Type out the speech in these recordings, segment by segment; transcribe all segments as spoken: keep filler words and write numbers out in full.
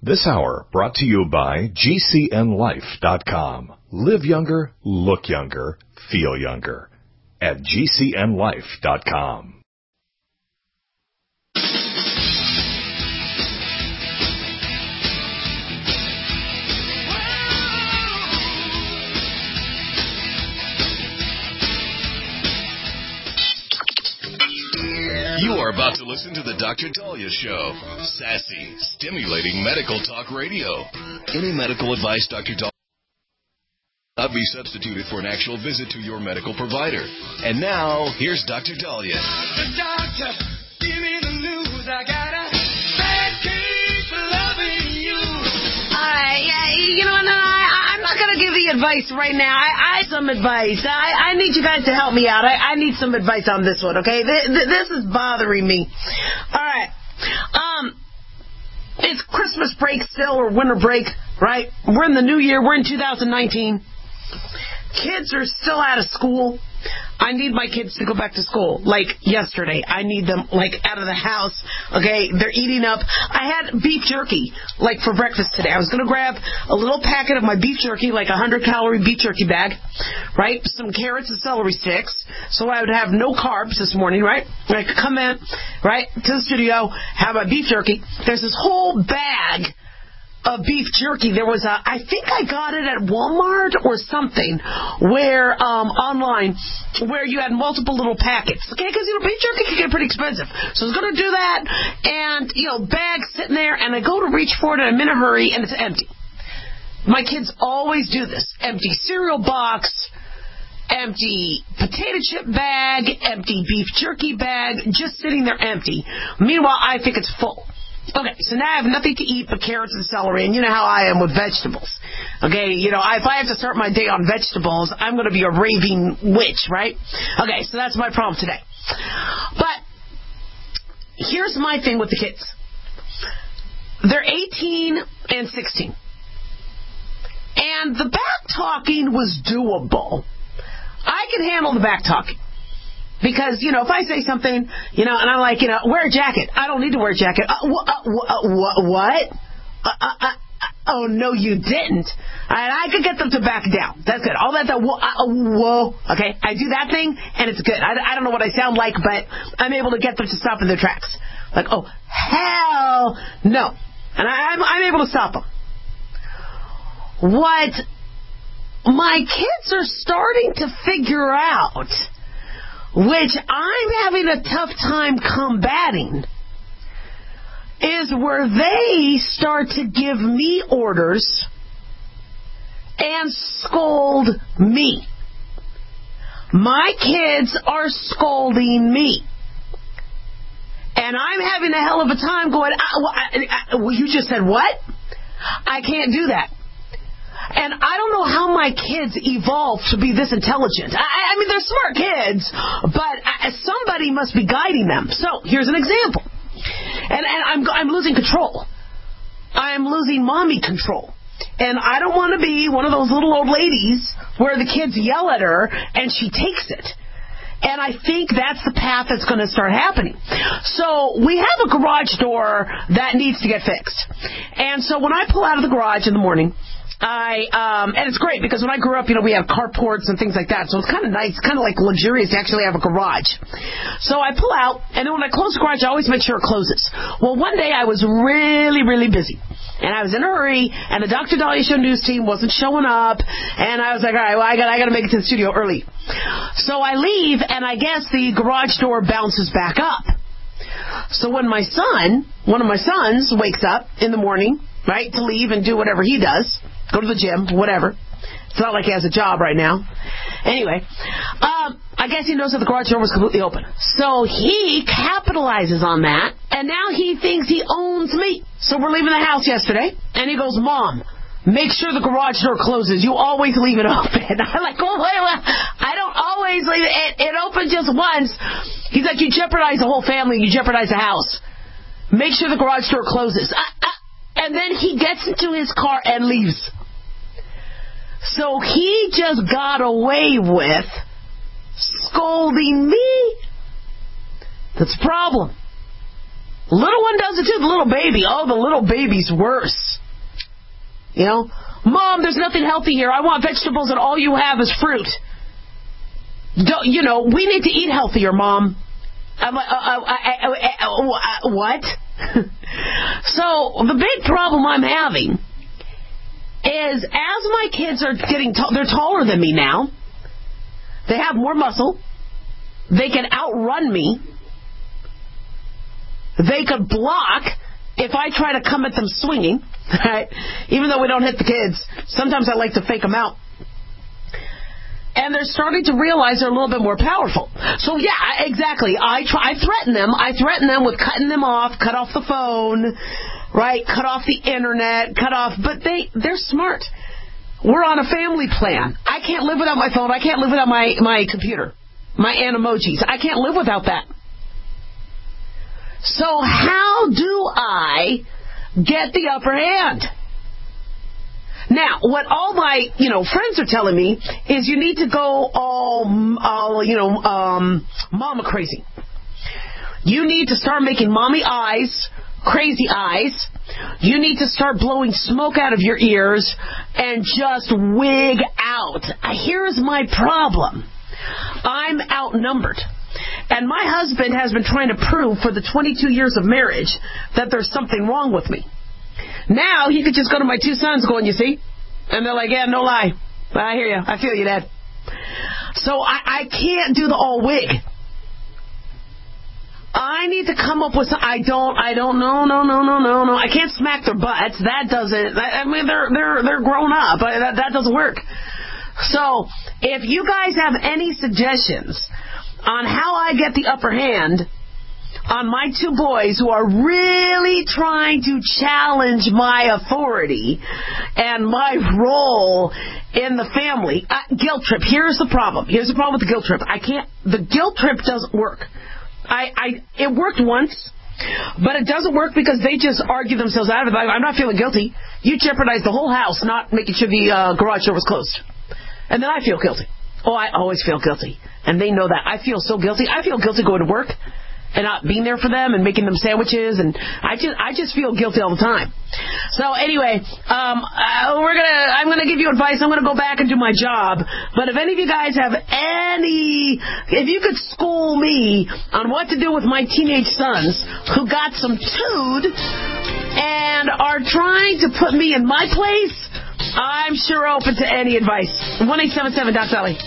This hour brought to you by G C N life dot com. Live younger, look younger, feel younger at G C N life dot com. You are about to listen to the Doctor Dahlia Show. Sassy, stimulating medical talk radio. Any medical advice Doctor Dahlia not be substituted for an actual visit to your medical provider. And now, here's Doctor Dahlia. The doctor, give me the news. I got a bad case of loving you. All right, yeah, you know what? No, I, I'm not going to give the advice right now. I, I have some advice. I, I need you guys to help me out. I, I need some advice on this one, okay? This, this is bothering me. All right. Um, it's Christmas break still, or winter break, right? We're in the new year. We're in two thousand nineteen. Kids are still out of school. I need my kids to go back to school. Like yesterday. I need them, like, out of the house. Okay? They're eating up. I had beef jerky, like, for breakfast today. I was going to grab a little packet of my beef jerky, like a one hundred calorie beef jerky bag, right? Some carrots and celery sticks, so I would have no carbs this morning, right? And I could come in, right, to the studio, have my beef jerky. There's this whole bag of beef jerky. There was a, I think I got it at Walmart or something, where, um, online, where you had multiple little packets. Okay, because, you know, beef jerky can get pretty expensive. So I was going to do that, and, you know, bag sitting there, and I go to reach for it, and I'm in a hurry, and it's empty. My kids always do this. Empty cereal box, empty potato chip bag, empty beef jerky bag, just sitting there empty. Meanwhile, I think it's full. Okay, so now I have nothing to eat but carrots and celery, and you know how I am with vegetables. Okay, you know, if I have to start my day on vegetables, I'm going to be a raving witch, right? Okay, so that's my problem today. But here's my thing with the kids. They're eighteen and sixteen. And the back talking was doable. I can handle the back talking. Because, you know, if I say something, you know, and I'm like, you know, wear a jacket. I don't need to wear a jacket. Uh, wh- uh, wh- uh, wh- what? Uh, uh, uh, oh, no, you didn't. And I could get them to back down. That's good. All that, that whoa, uh, whoa. Okay, I do that thing, and it's good. I, I don't know what I sound like, but I'm able to get them to stop in their tracks. Like, oh, hell no. And I, I'm, I'm able to stop them. What my kids are starting to figure out, which I'm having a tough time combating, is where they start to give me orders and scold me. My kids are scolding me. And I'm having a hell of a time going, I, I, I, well, you just said what? I can't do that. And I don't know how my kids evolved to be this intelligent. I, I mean, they're smart kids, but somebody must be guiding them. So here's an example. And, and I'm, I'm losing control. I'm losing mommy control. And I don't want to be one of those little old ladies where the kids yell at her and she takes it. And I think that's the path that's going to start happening. So we have a garage door that needs to get fixed. And so when I pull out of the garage in the morning, I, um, and it's great because when I grew up, you know, we have carports and things like that. So it's kind of nice, kind of like luxurious to actually have a garage. So I pull out, and then when I close the garage, I always make sure it closes. Well, one day I was really, really busy. And I was in a hurry, and the Doctor Dahlia Show news team wasn't showing up. And I was like, all right, well, I got, I got to make it to the studio early. So I leave, and I guess the garage door bounces back up. So when my son, one of my sons, wakes up in the morning, right, to leave and do whatever he does, go to the gym, whatever. It's not like he has a job right now. Anyway, um, I guess he knows that the garage door was completely open. So he capitalizes on that, and now he thinks he owns me. So we're leaving the house yesterday, and he goes, Mom, make sure the garage door closes. You always leave it open. I'm like, oh, wait, wait. I don't always leave it. It, it opened just once. He's like, you jeopardize the whole family, you jeopardize the house. Make sure the garage door closes. I, I, and then he gets into his car and leaves. So he just got away with scolding me. That's a problem. Little one does it too, the little baby. Oh, the little baby's worse. You know, Mom, there's nothing healthy here. I want vegetables and all you have is fruit. Don't, you know, we need to eat healthier, Mom. I'm like, uh, uh, uh, uh, uh, what? So the big problem I'm having is as my kids are getting, t- they're taller than me now. They have more muscle. They can outrun me. They could block if I try to come at them swinging. Right? Even though we don't hit the kids, sometimes I like to fake them out. And they're starting to realize they're a little bit more powerful. So yeah, exactly. I try, I threaten them. I threaten them with cutting them off, cut off the phone, right? Cut off the internet, cut off. But they, they're smart. We're on a family plan. I can't live without my phone. I can't live without my, my computer, my Animojis. I can't live without that. So how do I get the upper hand? Now, what all my, you know, friends are telling me is you need to go all, all you know, um, mama crazy. You need to start making mommy eyes, crazy eyes. You need to start blowing smoke out of your ears and just wig out. Here's my problem. I'm outnumbered. And my husband has been trying to prove for the twenty-two years of marriage that there's something wrong with me. Now he could just go to my two sons going, you see? And they're like, yeah, no lie. I hear you. I feel you, Dad. So I, I can't do the all wig. I need to come up with some, I don't, I don't, no, no, no, no, no, no. I can't smack their butts. That doesn't, I mean, they're, they're, they're grown up. That, that doesn't work. So if you guys have any suggestions on how I get the upper hand on my two boys who are really trying to challenge my authority and my role in the family. Uh, guilt trip. Here's the problem. Here's the problem with the guilt trip. I can't, the guilt trip doesn't work. I, I, it worked once, but it doesn't work because they just argue themselves out of it. I'm not feeling guilty. You jeopardized the whole house not making sure the uh, garage door was closed. And then I feel guilty. Oh, I always feel guilty. And they know that. I feel so guilty. I feel guilty going to work and not being there for them and making them sandwiches, and I just I just feel guilty all the time. So anyway, um, uh, we're gonna I'm gonna give you advice. I'm gonna go back and do my job. But if any of you guys have any, if you could school me on what to do with my teenage sons who got some tood and are trying to put me in my place, I'm sure open to any advice. one eight seven seven Doctor Dolly.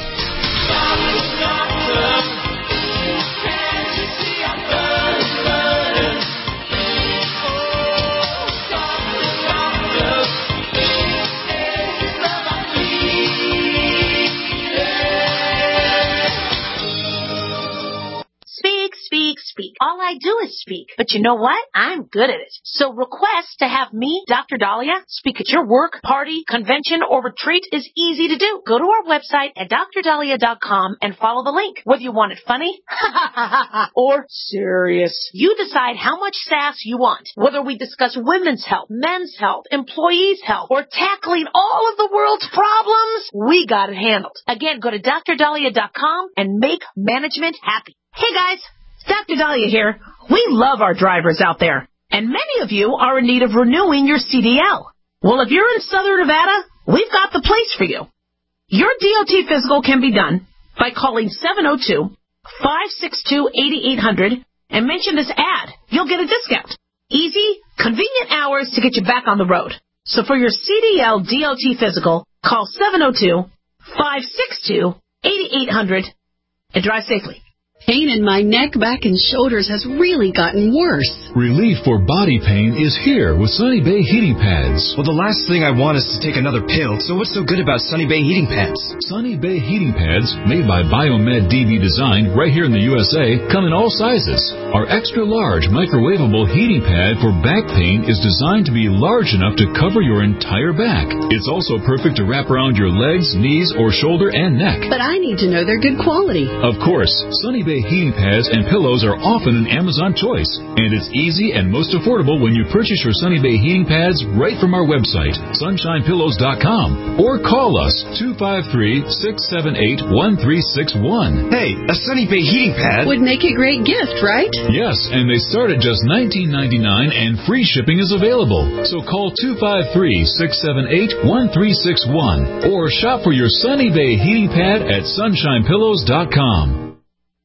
Speak, speak. All I do is speak. But you know what? I'm good at it. So request to have me, Doctor Dahlia, speak at your work, party, convention, or retreat is easy to do. Go to our website at D R dahlia dot com and follow the link. Whether you want it funny or serious, you decide how much sass you want. Whether we discuss women's health, men's health, employees' health, or tackling all of the world's problems, we got it handled. Again, go to D R dahlia dot com and make management happy. Hey guys, Doctor Dahlia here. We love our drivers out there, and many of you are in need of renewing your C D L. Well, if you're in Southern Nevada, we've got the place for you. Your D O T physical can be done by calling seven oh two, five six two, eight eight hundred and mention this ad. You'll get a discount. Easy, convenient hours to get you back on the road. So for your C D L D O T physical, call seven oh two, five six two, eight eight hundred and drive safely. Pain in my neck, back, and shoulders has really gotten worse. Relief for body pain is here with Sunny Bay heating pads. Well, the last thing I want is to take another pill, so what's so good about Sunny Bay heating pads? Sunny Bay heating pads, made by Biomed D B Design right here in the U S A, come in all sizes. Our extra large microwavable heating pad for back pain is designed to be large enough to cover your entire back. It's also perfect to wrap around your legs, knees, or shoulder and neck. But I need to know they're good quality. Of course, Sunny Bay Bay heating pads and pillows are often an Amazon choice, and it's easy and most affordable when you purchase your Sunny Bay heating pads right from our website, sunshine pillows dot com, or call us two five three, six seven eight, one three six one. Hey, a Sunny Bay heating pad would make a great gift, right? Yes, and they start at just nineteen ninety-nine dollars and free shipping is available. So call two five three, six seven eight, one three six one or shop for your Sunny Bay heating pad at sunshine pillows dot com.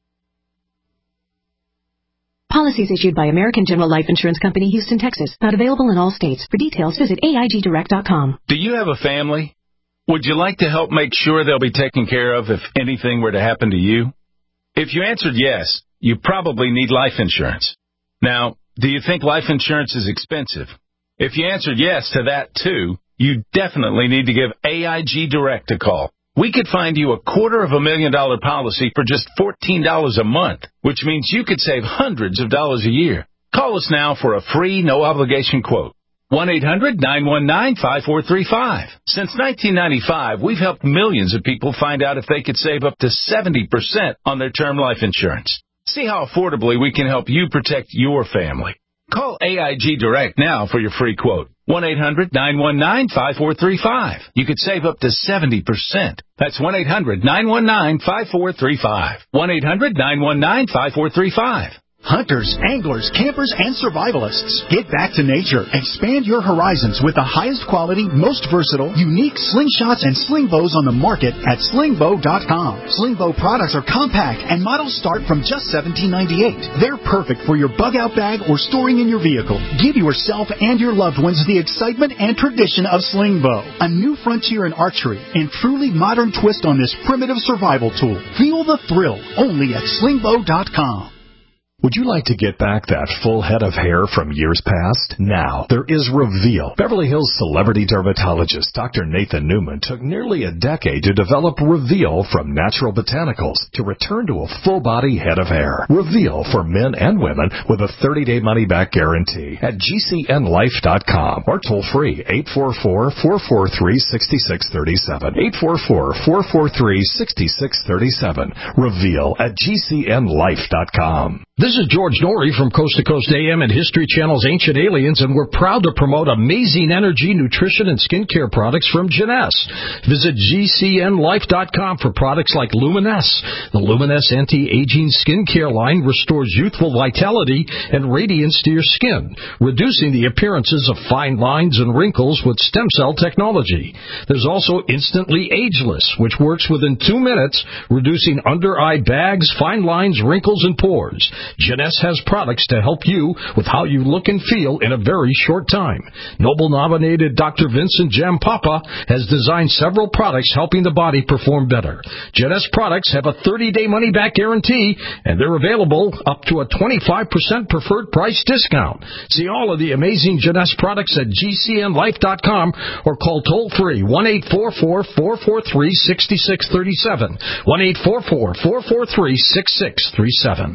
Policies issued by American General Life Insurance Company, Houston, Texas. Not available in all states. For details, visit A I G direct dot com. Do you have a family? Would you like to help make sure they'll be taken care of if anything were to happen to you? If you answered yes, you probably need life insurance. Now, do you think life insurance is expensive? If you answered yes to that too, you definitely need to give A I G Direct a call. We could find you a quarter of a million dollar policy for just fourteen dollars a month, which means you could save hundreds of dollars a year. Call us now for a free, no-obligation quote. one eight hundred, nine one nine, five four three five. Since nineteen ninety-five, we've helped millions of people find out if they could save up to seventy percent on their term life insurance. See how affordably we can help you protect your family. Call A I G Direct now for your free quote. one eight hundred, nine one nine, five four three five. You could save up to seventy percent. That's one eight hundred, nine one nine, five four three five. one eight hundred, nine one nine, five four three five. Hunters, anglers, campers, and survivalists. Get back to nature. Expand your horizons with the highest quality, most versatile, unique slingshots and sling bows on the market at sling bow dot com. Sling bow products are compact and models start from just seventeen ninety-eight. They're perfect for your bug out bag or storing in your vehicle. Give yourself and your loved ones the excitement and tradition of sling bow. A new frontier in archery and truly modern twist on this primitive survival tool. Feel the thrill only at sling bow dot com. Would you like to get back that full head of hair from years past? Now, there is Reveal. Beverly Hills celebrity dermatologist Doctor Nathan Newman took nearly a decade to develop Reveal from natural botanicals to return to a full-body head of hair. Reveal for men and women with a thirty-day money-back guarantee at G C N life dot com or toll-free eight four four, four four three, six six three seven. eight four four, four four three, six six three seven. Reveal at G C N life dot com. This is George Norrie from Coast to Coast A M and History Channel's Ancient Aliens, and we're proud to promote amazing energy, nutrition, and skincare products from Jeunesse. Visit G C N life dot com for products like Luminesse. The Luminesse anti-aging skincare line restores youthful vitality and radiance to your skin, reducing the appearances of fine lines and wrinkles with stem cell technology. There's also Instantly Ageless, which works within two minutes, reducing under-eye bags, fine lines, wrinkles, and pores. Jeunesse has products to help you with how you look and feel in a very short time. Nobel-nominated Doctor Vincent Jampapa has designed several products helping the body perform better. Jeunesse products have a thirty-day money-back guarantee, and they're available up to a twenty-five percent preferred price discount. See all of the amazing Jeunesse products at G C N life dot com or call toll-free one eight four four, four four three, six six three seven, one eight four four, four four three, six six three seven.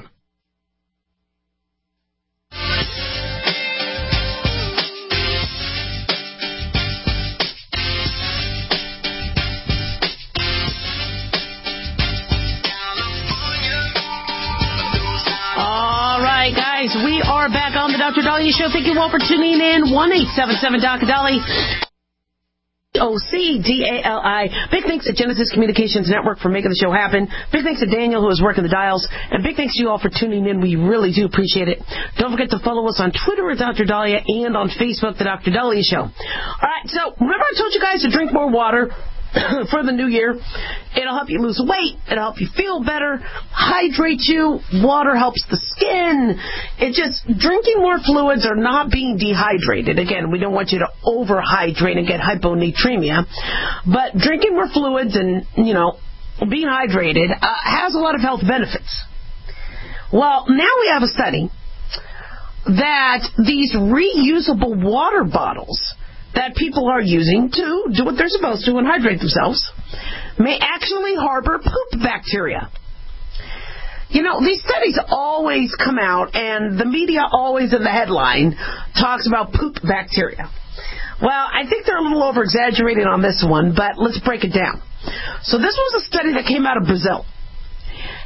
We are back on the Doctor Dahlia Show. Thank you all for tuning in. one eight seven seven Doctor Dahlia. O C D A L I. Big thanks to Genesis Communications Network for making the show happen. Big thanks to Daniel, who is working the dials. And big thanks to you all for tuning in. We really do appreciate it. Don't forget to follow us on Twitter at Doctor Dahlia and on Facebook, The Doctor Dahlia Show. All right, so remember I told you guys to drink more water for the new year. It'll help you lose weight. It'll help you feel better, hydrate you. Water helps the skin. It just, drinking more fluids or not being dehydrated. Again, we don't want you to overhydrate and get hyponatremia. But drinking more fluids and, you know, being hydrated uh, has a lot of health benefits. Well, now we have a study that these reusable water bottles that people are using to do what they're supposed to and hydrate themselves may actually harbor poop bacteria. You know, these studies always come out, and the media always in the headline talks about poop bacteria. Well, I think they're a little over-exaggerating on this one, but let's break it down. So this was a study that came out of Brazil.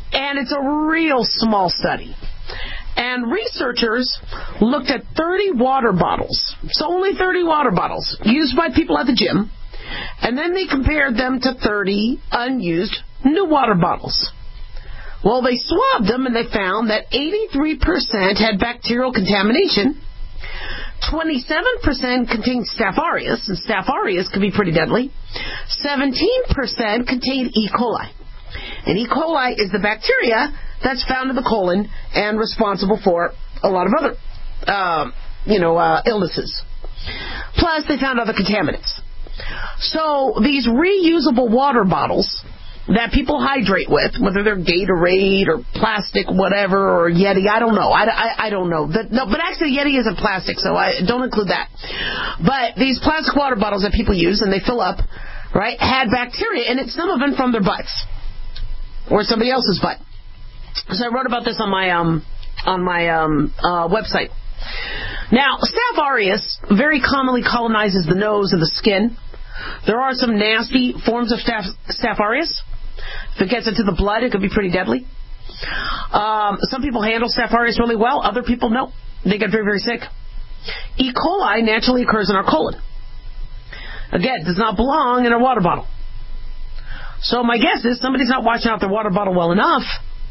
And it's a real small study. And researchers looked at thirty water bottles, so only thirty water bottles, used by people at the gym, and then they compared them to thirty unused new water bottles. Well, they swabbed them, and they found that eighty-three percent had bacterial contamination, twenty-seven percent contained Staph aureus, and Staph aureus can be pretty deadly, seventeen percent contained E. coli. And E. coli is the bacteria that's found in the colon and responsible for a lot of other, uh, you know, uh, illnesses. Plus, they found other contaminants. So these reusable water bottles that people hydrate with, whether they're Gatorade or plastic, whatever, or Yeti, I don't know. I, I, I don't know. The, no, but actually, Yeti isn't plastic, so I don't include that. But these plastic water bottles that people use and they fill up, right, had bacteria in it, some of them from their butts or somebody else's butt. So I wrote about this on my um on my um uh, website. Now, Staph aureus very commonly colonizes the nose and the skin. There are some nasty forms of Staph, Staph aureus. If it gets into the blood, it could be pretty deadly. Um, some people handle Staph aureus really well. Other people, no. They get very, very sick. E. coli naturally occurs in our colon. Again, does not belong in a water bottle. So my guess is somebody's not washing out their water bottle well enough.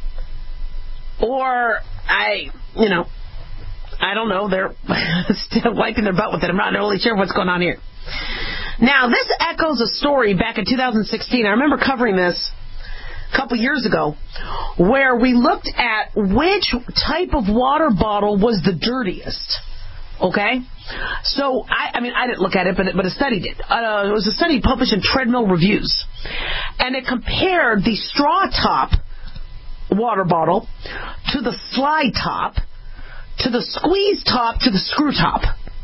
Or, I, you know, I don't know, they're still wiping their butt with it. I'm not really sure what's going on here. Now, this echoes a story back in two thousand sixteen. I remember covering this a couple years ago, where we looked at which type of water bottle was the dirtiest. Okay? So, I, I mean, I didn't look at it, but, but a study did. Uh, it was a study published in Treadmill Reviews. And it compared the straw top water bottle to the slide top, to the squeeze top, to the screw top.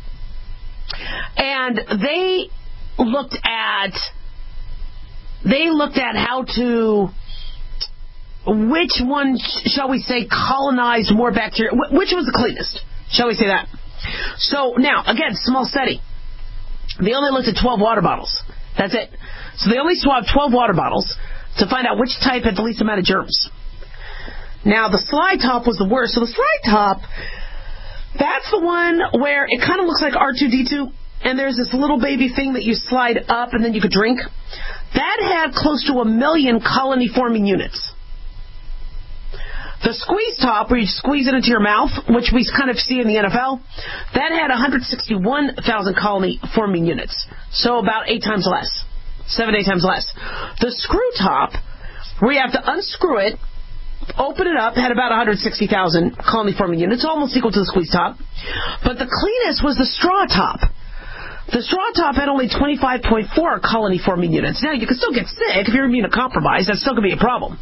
And they looked at they looked at how to which one, shall we say, colonized more bacteria, which was the cleanest, shall we say that. So now, again, small study. They only looked at twelve water bottles. That's it. So they only swabbed twelve water bottles to find out which type had the least amount of germs. Now, the slide top was the worst. So the slide top, that's the one where it kind of looks like R two D two, and there's this little baby thing that you slide up and then you could drink. That had close to a million colony-forming units. The squeeze top, where you squeeze it into your mouth, which we kind of see in the N F L, that had one hundred sixty-one thousand colony-forming units, so about eight times less, seven, eight times less. The screw top, where you have to unscrew it, open it up, had about one hundred sixty thousand colony-forming units, almost equal to the squeeze top. But the cleanest was the straw top. The straw top had only twenty-five point four colony-forming units. Now, you can still get sick if you're immunocompromised. That's still going to be a problem.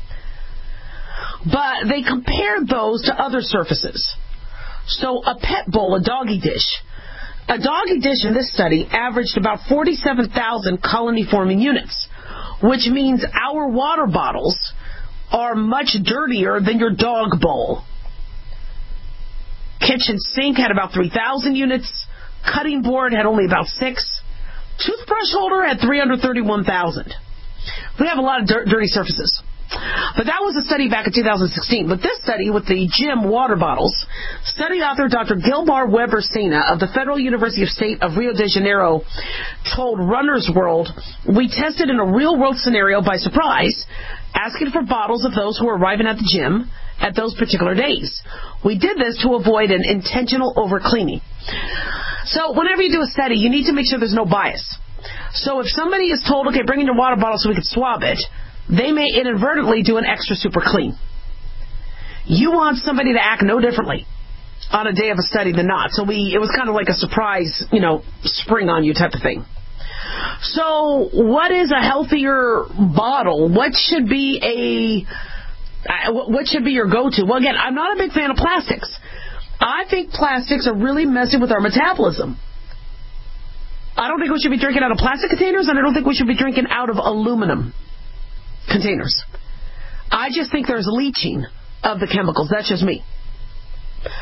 But they compared those to other surfaces. So a pet bowl, a doggy dish. A doggy dish in this study averaged about forty-seven thousand colony-forming units, which means our water bottles are much dirtier than your dog bowl. Kitchen sink had about three thousand units. Cutting board had only about six. Toothbrush holder had three hundred thirty-one thousand. We have a lot of dirt, dirty surfaces. But that was a study back in two thousand sixteen. But this study with the gym water bottles, study author Doctor Gilmar Weber Sena of the Federal University of State of Rio de Janeiro told Runner's World, we tested in a real-world scenario by surprise, asking for bottles of those who were arriving at the gym at those particular days. We did this to avoid an intentional overcleaning. So whenever you do a study, you need to make sure there's no bias. So if somebody is told, okay, bring in your water bottle so we can swab it, they may inadvertently do an extra super clean. You want somebody to act no differently on a day of a study than not. So we, it was kind of like a surprise, you know, spring on you type of thing. So what is a healthier bottle? What should be a, what should be your go-to? Well, again, I'm not a big fan of plastics. I think plastics are really messing with our metabolism. I don't think we should be drinking out of plastic containers, and I don't think we should be drinking out of aluminum containers. I just think there's leaching of the chemicals. That's just me.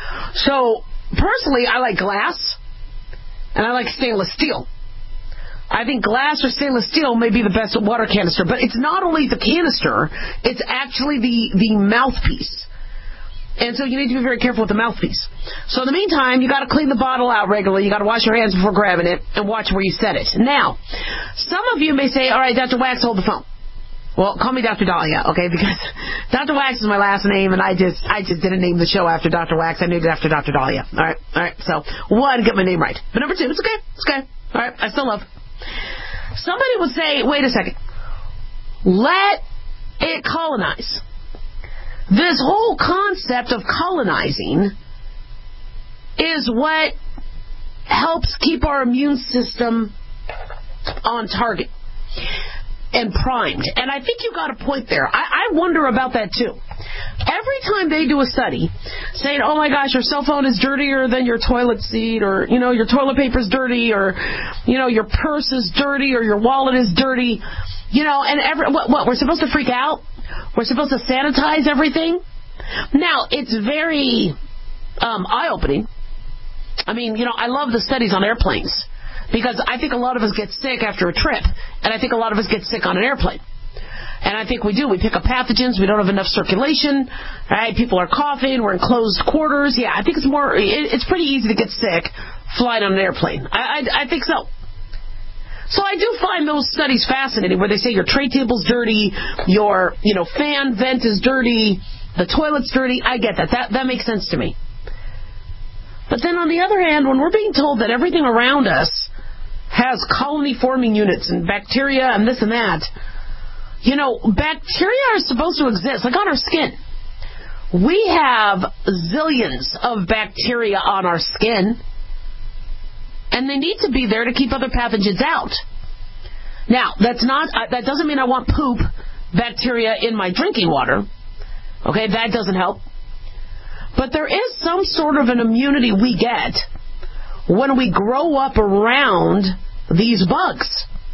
So, personally, I like glass, and I like stainless steel. I I think glass or stainless steel may be the best water canister, but it's not only the canister, it's actually the, the mouthpiece. And so you need to be very careful with the mouthpiece. So in the meantime, you got to clean the bottle out regularly. You got to wash your hands before grabbing it and watch where you set it. Now, some of you may say, all right, Doctor Wax, hold the phone. Well, call me Doctor Dahlia, okay? Because Doctor Wax is my last name, and I just I just didn't name the show after Doctor Wax. I named it after Doctor Dahlia. All right, all right. So, one, get my name right. But number two, it's okay. It's okay. All right, I still love. Somebody would say, wait a second. Let it colonize. This whole concept of colonizing is what helps keep our immune system on target and primed. And I think you got a point there. I, I wonder about that too. Every time they do a study saying, oh my gosh, your cell phone is dirtier than your toilet seat, or, you know, your toilet paper's dirty, or, you know, your purse is dirty, or your wallet is dirty, you know, and every, what, what, we're supposed to freak out? We're supposed to sanitize everything? Now, it's very um, eye-opening. I mean, you know, I love the studies on airplanes because I think a lot of us get sick after a trip, and I think a lot of us get sick on an airplane. And I think we do. We pick up pathogens. We don't have enough circulation. Right? People are coughing. We're in closed quarters. Yeah, I think it's more. It, it's pretty easy to get sick flying on an airplane. I, I, I think so. So I do find those studies fascinating where they say your tray table's dirty, your, you know, fan vent is dirty, the toilet's dirty. I get that. That that makes sense to me. But then on the other hand, when we're being told that everything around us has colony-forming units and bacteria and this and that, you know, bacteria are supposed to exist, like on our skin. We have zillions of bacteria on our skin. And they need to be there to keep other pathogens out. Now, that's not, that doesn't mean I want poop bacteria in my drinking water. Okay, that doesn't help. But there is some sort of an immunity we get when we grow up around these bugs.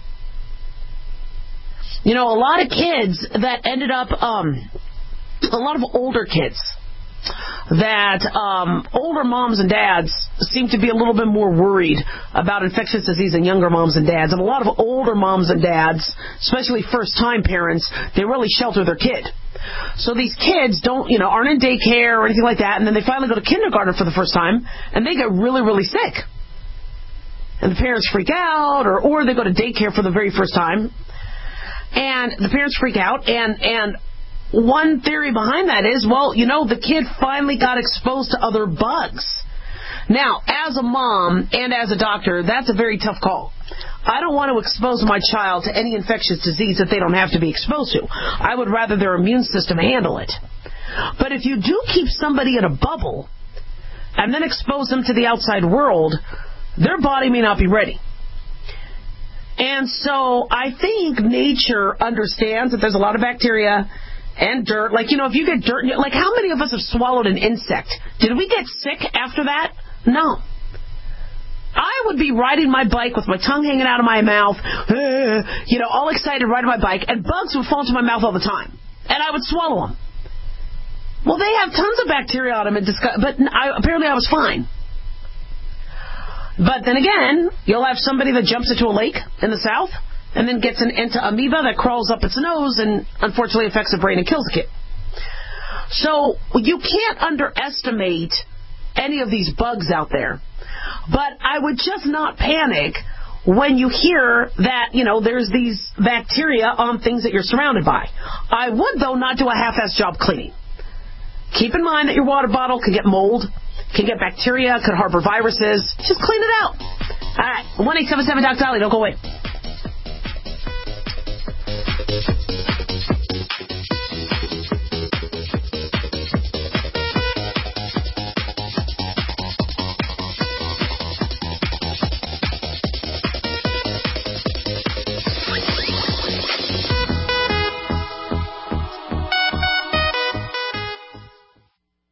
You know, a lot of kids that ended up, um, a lot of older kids that um, older moms and dads seem to be a little bit more worried about infectious disease than younger moms and dads. And a lot of older moms and dads, especially first-time parents, they really shelter their kid. So these kids don't, you know, aren't in daycare or anything like that, and then they finally go to kindergarten for the first time, and they get really, really sick. And the parents freak out, or, or they go to daycare for the very first time, and the parents freak out, and and one theory behind that is, well, you know, the kid finally got exposed to other bugs. Now, as a mom and as a doctor, that's a very tough call. I don't want to expose my child to any infectious disease that they don't have to be exposed to. I would rather their immune system handle it. But if you do keep somebody in a bubble and then expose them to the outside world, their body may not be ready. And so I think nature understands that there's a lot of bacteria and dirt. Like, you know, if you get dirt, like how many of us have swallowed an insect? Did we get sick after that? No. I would be riding my bike with my tongue hanging out of my mouth, you know, all excited riding my bike, and bugs would fall into my mouth all the time. And I would swallow them. Well, they have tons of bacteria on them, and disgust- but I, apparently I was fine. But then again, you'll have somebody that jumps into a lake in the south and then gets an, into amoeba that crawls up its nose and unfortunately affects the brain and kills the kid. So you can't underestimate any of these bugs out there. But I would just not panic when you hear that, you know, there's these bacteria on things that you're surrounded by. I would, though, not do a half-assed job cleaning. Keep in mind that your water bottle can get mold, can get bacteria, could harbor viruses. Just clean it out. All right, one eight seven seven Doctor Dolly, don't go away.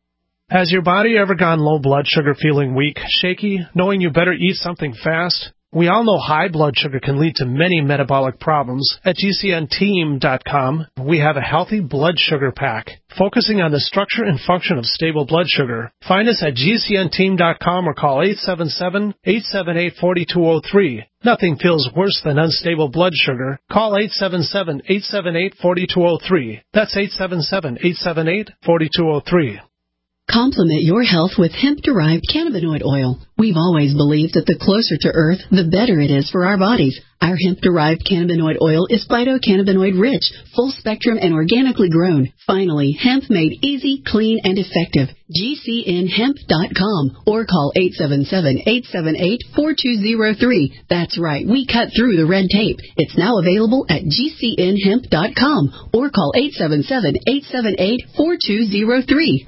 Has your body ever gone low blood sugar, feeling weak, shaky, knowing you better eat something fast? We all know high blood sugar can lead to many metabolic problems. At G C N team dot com, we have a healthy blood sugar pack, focusing on the structure and function of stable blood sugar. Find us at G C N team dot com or call eight seven seven, eight seven eight, four two zero three. Nothing feels worse than unstable blood sugar. Call eight seven seven, eight seven eight, four two zero three. That's eight seven seven, eight seven eight, four two zero three. Complement your health with hemp-derived cannabinoid oil. We've always believed that the closer to Earth, the better it is for our bodies. Our hemp-derived cannabinoid oil is phytocannabinoid rich, full spectrum, and organically grown. Finally, hemp made easy, clean, and effective. G C N hemp dot com or call eight seven seven, eight seven eight, four two zero three. That's right, we cut through the red tape. It's now available at G C N hemp dot com or call eight seven seven, eight seven eight, four two zero three.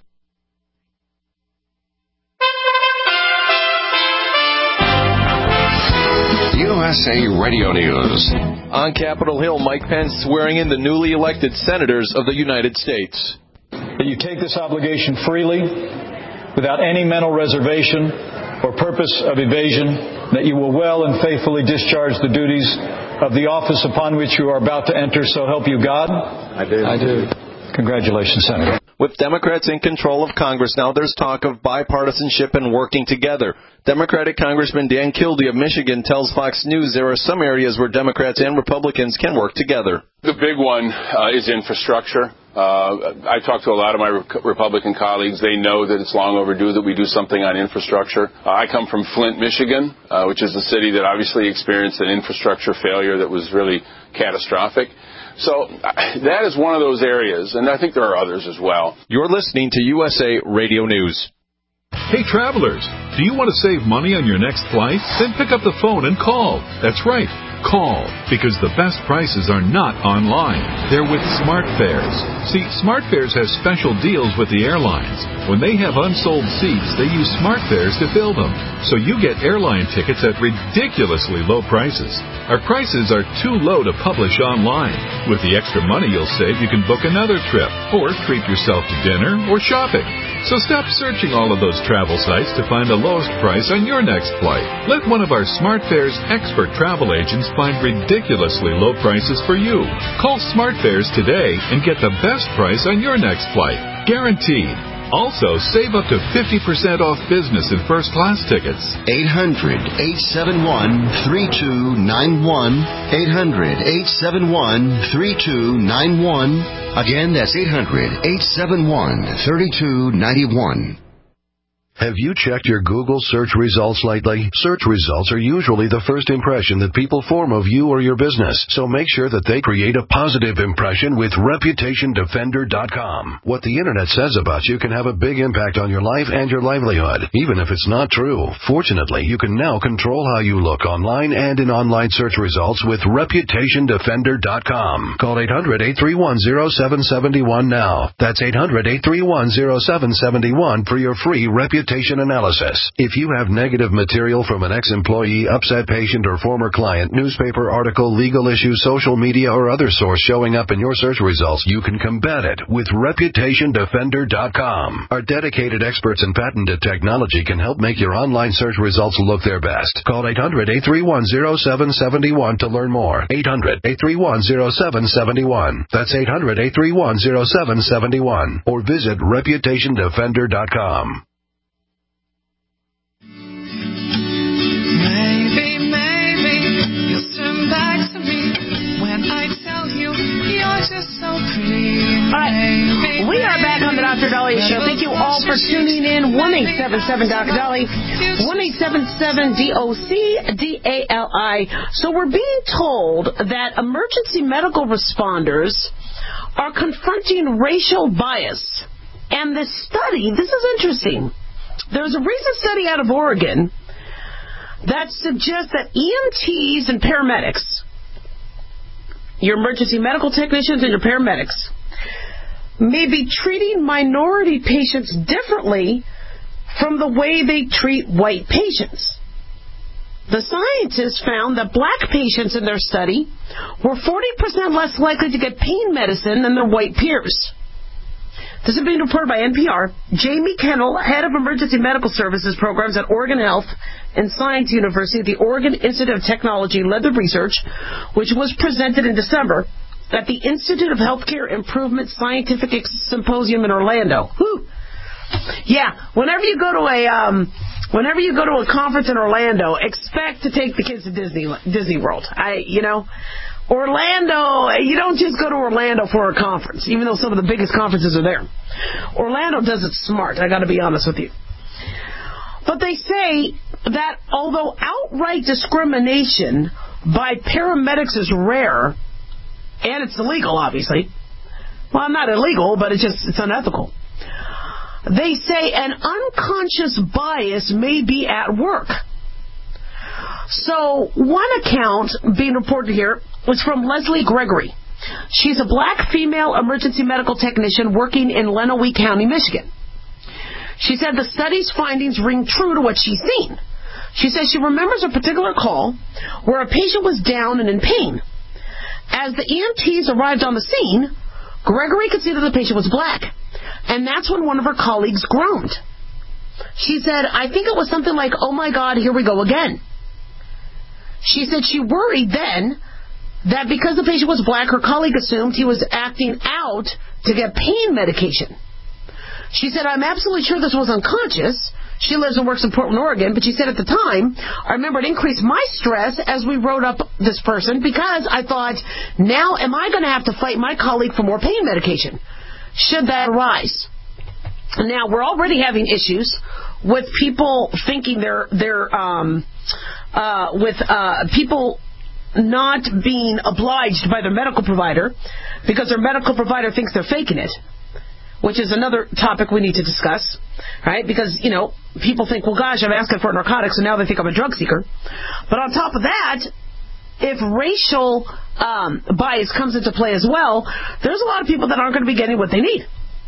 U S A Radio News. On Capitol Hill, Mike Pence swearing in the newly elected senators of the United States. That you take this obligation freely, without any mental reservation or purpose of evasion, that you will well and faithfully discharge the duties of the office upon which you are about to enter, so help you God? I do. I do. Congratulations, Senator. With Democrats in control of Congress now, there's talk of bipartisanship and working together. Democratic Congressman Dan Kildee of Michigan tells Fox News there are some areas where Democrats and Republicans can work together. The big one uh, is infrastructure. Uh, I talked to a lot of my re- Republican colleagues. They know that it's long overdue that we do something on infrastructure. Uh, I come from Flint, Michigan, uh, which is a city that obviously experienced an infrastructure failure that was really catastrophic. So that is one of those areas, and I think there are others as well. You're listening to U S A Radio News. Hey, travelers, do you want to save money on your next flight? Then pick up the phone and call. That's right, call, because the best prices are not online. They're with SmartFares. See, SmartFares has special deals with the airlines. When they have unsold seats, they use SmartFares to fill them. So you get airline tickets at ridiculously low prices. Our prices are too low to publish online. With the extra money you'll save, you can book another trip or treat yourself to dinner or shopping. So stop searching all of those travel sites to find the lowest price on your next flight. Let one of our SmartFares expert travel agents find ridiculously low prices for you. Call SmartFares today and get the best price on your next flight. Guaranteed. Also, save up to fifty percent off business and first class tickets. eight hundred, eight seven one, three two nine one. eight hundred, eight seven one, three two nine one. Again, that's eight hundred, eight seven one, three two nine one. Have you checked your Google search results lately? Search results are usually the first impression that people form of you or your business, so make sure that they create a positive impression with Reputation Defender dot com. What the Internet says about you can have a big impact on your life and your livelihood, even if it's not true. Fortunately, you can now control how you look online and in online search results with Reputation Defender dot com. Call eight hundred, eight three one, zero seven seven one now. That's eight hundred, eight three one, zero seven seven one for your free Reputation analysis. If you have negative material from an ex-employee, upset patient, or former client, newspaper article, legal issue, social media, or other source showing up in your search results, you can combat it with Reputation Defender dot com. Our dedicated experts in patented technology can help make your online search results look their best. Call eight hundred, eight three one, zero seven seven one to learn more. eight hundred, eight three one, zero seven seven one. That's eight hundred, eight three one, zero seven seven one. Or visit Reputation Defender dot com. Maybe, maybe you'll turn back to me when I tell you you're just so pretty. All right, we are back on the Doctor Dahlia Show. Thank you all for tuning in. one eight seven seven Doctor Dahlia, one eight seven seven D O C D A L I. So we're being told that emergency medical responders are confronting racial bias. And this study, this is interesting. There's a recent study out of Oregon that suggests that E M Ts and paramedics, your emergency medical technicians and your paramedics, may be treating minority patients differently from the way they treat white patients. The scientists found that black patients in their study were forty percent less likely to get pain medicine than their white peers. This is being reported by N P R. Jamie Kennel, head of emergency medical services programs at Oregon Health and Science University at the Oregon Institute of Technology, led the research, which was presented in December at the Institute of Healthcare Improvement Scientific Symposium in Orlando. Whew. Yeah, whenever you go to a um, whenever you go to a conference in Orlando, expect to take the kids to Disney Disney World. I, you know, Orlando. You don't just go to Orlando for a conference, even though some of the biggest conferences are there. Orlando does it smart. I got to be honest with you. But they say that although outright discrimination by paramedics is rare, and it's illegal, obviously. Well, not illegal, but it's just it's unethical. They say an unconscious bias may be at work. So one account being reported here was from Leslie Gregory. She's a black female emergency medical technician working in Lenawee County, Michigan. She said the study's findings ring true to what she's seen. She says she remembers a particular call where a patient was down and in pain. As the E M Ts arrived on the scene, Gregory could see that the patient was black. And that's when one of her colleagues groaned. She said, I think it was something like, oh my God, here we go again. She said she worried then that because the patient was black, her colleague assumed he was acting out to get pain medication. She said, I'm absolutely sure this was unconscious. She lives and works in Portland, Oregon, but she said at the time, I remember it increased my stress as we wrote up this person because I thought, now am I going to have to fight my colleague for more pain medication? Should that arise? Now, we're already having issues with people thinking they're, they're um, uh, with uh, people not being obliged by their medical provider because their medical provider thinks they're faking it, which is another topic we need to discuss, right? Because, you know, people think, well, gosh, I'm asking for narcotics, and now they think I'm a drug seeker. But on top of that, if racial um, bias comes into play as well, there's a lot of people that aren't going to be getting what they need.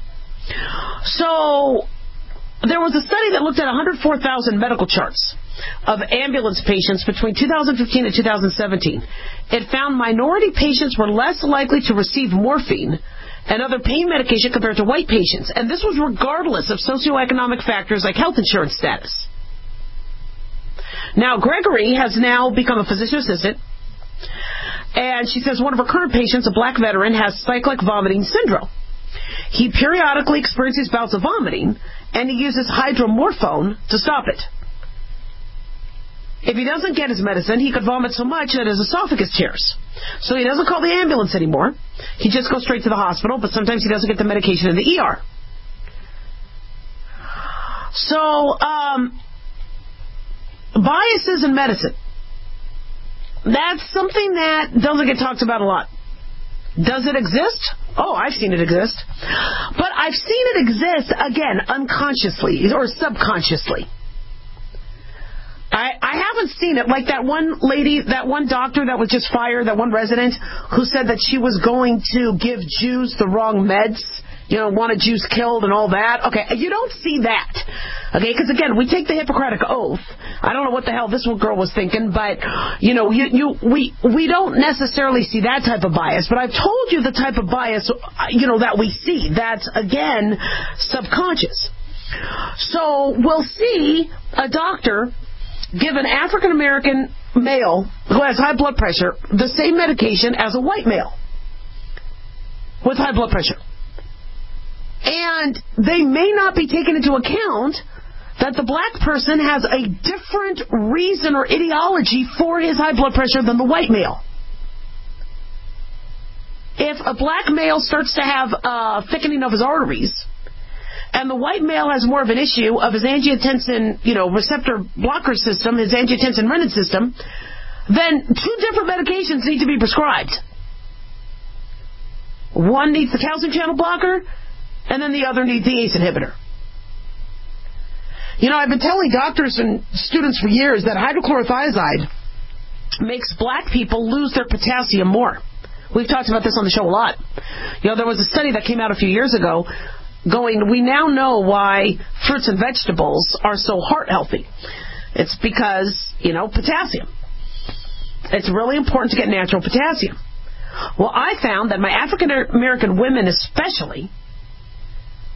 So there was a study that looked at one hundred four thousand medical charts of ambulance patients between two thousand fifteen and two thousand seventeen. It found minority patients were less likely to receive morphine and other pain medication compared to white patients. And this was regardless of socioeconomic factors like health insurance status. Now, Gregory has now become a physician assistant. And she says one of her current patients, a black veteran, has cyclic vomiting syndrome. He periodically experiences bouts of vomiting, and he uses hydromorphone to stop it. If he doesn't get his medicine, he could vomit so much that his esophagus tears. So he doesn't call the ambulance anymore. He just goes straight to the hospital, but sometimes he doesn't get the medication in the E R. So, um, biases in medicine. That's something that doesn't get talked about a lot. Does it exist? Oh, I've seen it exist. But I've seen it exist, again, unconsciously or subconsciously. I, I haven't seen it. Like that one lady, that one doctor that was just fired, that one resident who said that she was going to give Jews the wrong meds, you know, wanted Jews killed and all that. Okay, you don't see that. Okay, because again, we take the Hippocratic Oath. I don't know what the hell this girl was thinking, but, you know, you, you, we, we don't necessarily see that type of bias. But I've told you the type of bias, you know, that we see. That's, again, subconscious. So we'll see a doctor give an African-American male who has high blood pressure the same medication as a white male with high blood pressure. And they may not be taking into account that the black person has a different reason or ideology for his high blood pressure than the white male. If a black male starts to have uh, thickening of his arteries, and the white male has more of an issue of his angiotensin, you know, receptor blocker system, his angiotensin-renin system, then two different medications need to be prescribed. One needs the calcium channel blocker, and then the other needs the A C E inhibitor. You know, I've been telling doctors and students for years that hydrochlorothiazide makes black people lose their potassium more. We've talked about this on the show a lot. You know, there was a study that came out a few years ago going, we now know why fruits and vegetables are so heart healthy. It's because, you know, potassium. It's really important to get natural potassium. Well, I found that my African American women especially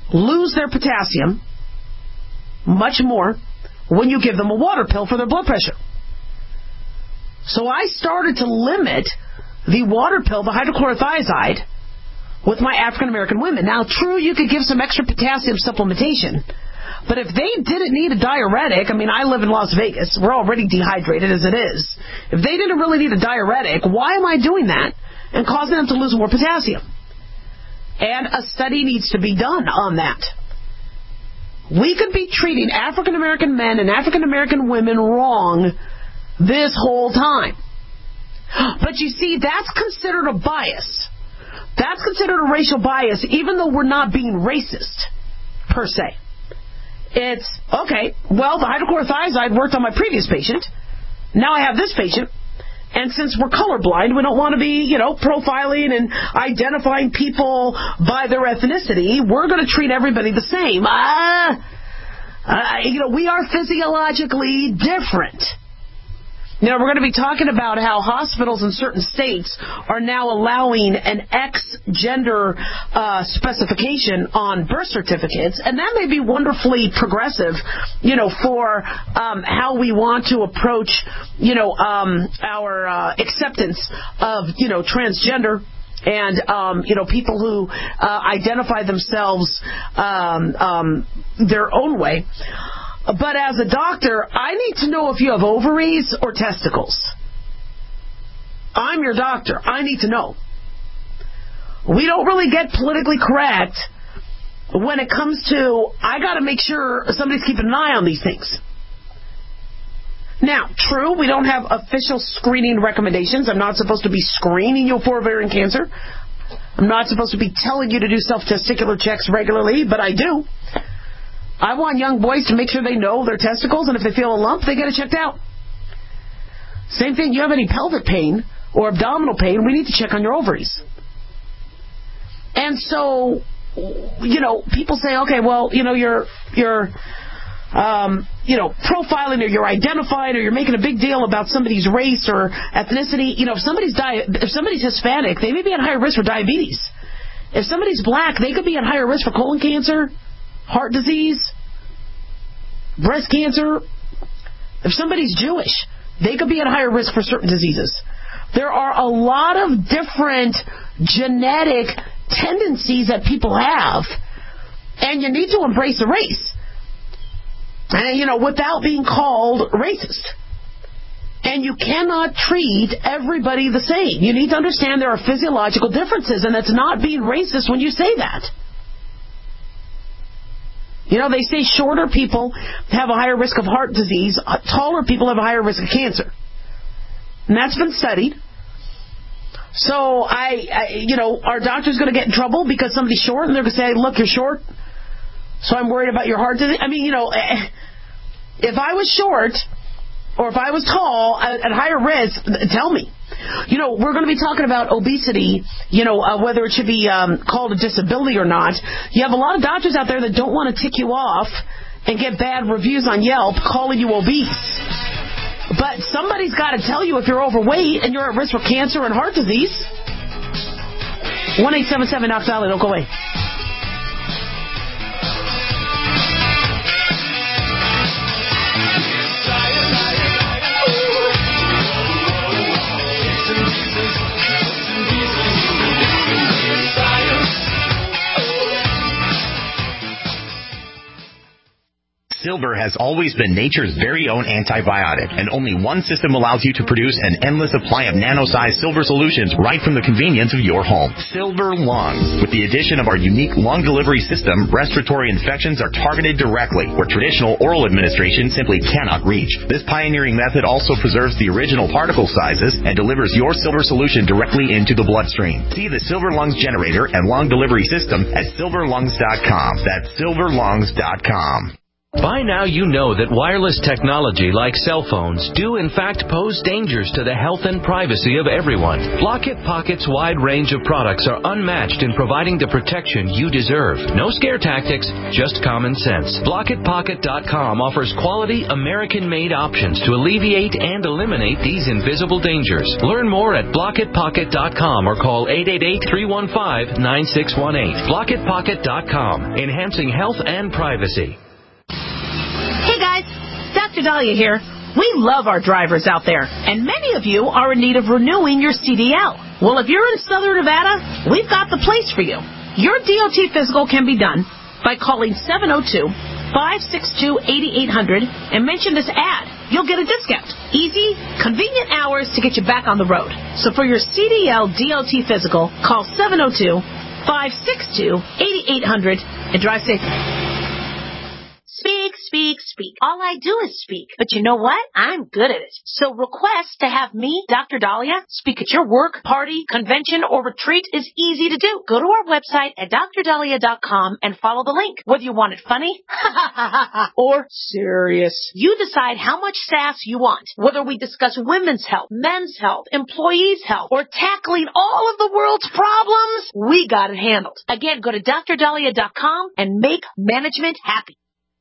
lose their potassium much more when you give them a water pill for their blood pressure. So I started to limit the water pill, the hydrochlorothiazide, with my African American women. Now, true, you could give some extra potassium supplementation, but if they didn't need a diuretic, I mean, I live in Las Vegas. We're already dehydrated as it is. If they didn't really need a diuretic, why am I doing that and causing them to lose more potassium? And a study needs to be done on that. We could be treating African American men and African American women wrong this whole time. But you see, that's considered a bias. That's considered a racial bias, even though we're not being racist, per se. It's, okay, well, the hydrochlorothiazide worked on my previous patient. Now I have this patient. And since we're colorblind, we don't want to be, you know, profiling and identifying people by their ethnicity. We're going to treat everybody the same. Uh, uh, you know, we are physiologically different. You know, we're going to be talking about how hospitals in certain states are now allowing an X-gender uh, specification on birth certificates, and that may be wonderfully progressive, you know, for um, how we want to approach, you know, um, our uh, acceptance of, you know, transgender and, um, you know, people who uh, identify themselves um, um, their own way. But as a doctor, I need to know if you have ovaries or testicles. I'm your doctor. I need to know. We don't really get politically correct when it comes to, I got to make sure somebody's keeping an eye on these things. Now, true, we don't have official screening recommendations. I'm not supposed to be screening you for ovarian cancer. I'm not supposed to be telling you to do self-testicular checks regularly, but I do. I want young boys to make sure they know their testicles, and if they feel a lump, they get it checked out. Same thing, you have any pelvic pain or abdominal pain, we need to check on your ovaries. And so, you know, people say, okay, well, you know, you're, you're, um, you know, profiling or you're identifying or you're making a big deal about somebody's race or ethnicity. You know, if somebody's di- if somebody's Hispanic, they may be at higher risk for diabetes. If somebody's black, they could be at higher risk for colon cancer, heart disease, breast cancer. If somebody's Jewish, they could be at higher risk for certain diseases. There are a lot of different genetic tendencies that people have, and you need to embrace the race, and, you know, without being called racist. And you cannot treat everybody the same. You need to understand there are physiological differences, and that's not being racist when you say that. You know, they say shorter people have a higher risk of heart disease, taller people have a higher risk of cancer. And that's been studied. So, I, I you know, our doctor's going to get in trouble because somebody's short, and they're going to say, look, you're short, so I'm worried about your heart disease. I mean, you know, if I was short, or if I was tall, at higher risk, tell me. You know, we're going to be talking about obesity, you know, uh, whether it should be um, called a disability or not. You have a lot of doctors out there that don't want to tick you off and get bad reviews on Yelp calling you obese. But somebody's got to tell you if you're overweight and you're at risk for cancer and heart disease. one eight seven seven Knox Valley, don't go away. Silver has always been nature's very own antibiotic, and only one system allows you to produce an endless supply of nano-sized silver solutions right from the convenience of your home. Silver Lungs. With the addition of our unique lung delivery system, respiratory infections are targeted directly, where traditional oral administration simply cannot reach. This pioneering method also preserves the original particle sizes and delivers your silver solution directly into the bloodstream. See the Silver Lungs generator and lung delivery system at silver lungs dot com. That's silver lungs dot com. By now you know that wireless technology like cell phones do in fact pose dangers to the health and privacy of everyone. Blockit Pocket's wide range of products are unmatched in providing the protection you deserve. No scare tactics, just common sense. Blockit Pocket dot com offers quality American-made options to alleviate and eliminate these invisible dangers. Learn more at Blockit Pocket dot com or call eight eight eight, three one five, nine six one eight. Blockit Pocket dot com, enhancing health and privacy. Hey guys, Doctor Dahlia here. We love our drivers out there, and many of you are in need of renewing your C D L. Well, if you're in Southern Nevada, we've got the place for you. Your D O T physical can be done by calling seven oh two, five six two, eight eight zero zero and mention this ad. You'll get a discount. Easy, convenient hours to get you back on the road. So for your C D L D O T physical, call seven oh two, five six two, eight eight zero zero and drive safe. Speak, speak, speak. All I do is speak. But you know what? I'm good at it. So request to have me, Doctor Dahlia, speak at your work, party, convention, or retreat is easy to do. Go to our website at dr dahlia dot com and follow the link. Whether you want it funny or serious, you decide how much sass you want. Whether we discuss women's health, men's health, employees' health, or tackling all of the world's problems, we got it handled. Again, go to dr dahlia dot com and make management happy.